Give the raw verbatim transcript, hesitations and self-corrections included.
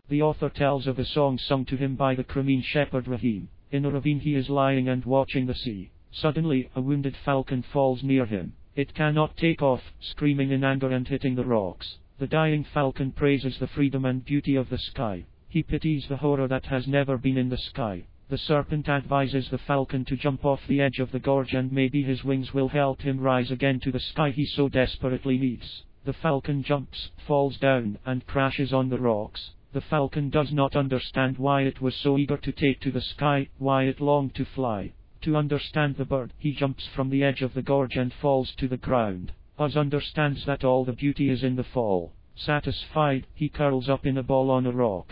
The author tells of a song sung to him by the Crimean shepherd Rahim. In a ravine he is lying and watching the sea. Suddenly, a wounded falcon falls near him. It cannot take off, screaming in anger and hitting the rocks. The dying falcon praises the freedom and beauty of the sky. He pities the horror that has never been in the sky. The serpent advises the falcon to jump off the edge of the gorge, and maybe his wings will help him rise again to the sky he so desperately needs. The falcon jumps, falls down, and crashes on the rocks. The falcon does not understand why it was so eager to take to the sky, why it longed to fly. To understand the bird, he jumps from the edge of the gorge and falls to the ground. Uz understands that all the beauty is in the fall. Satisfied, he curls up in a ball on a rock.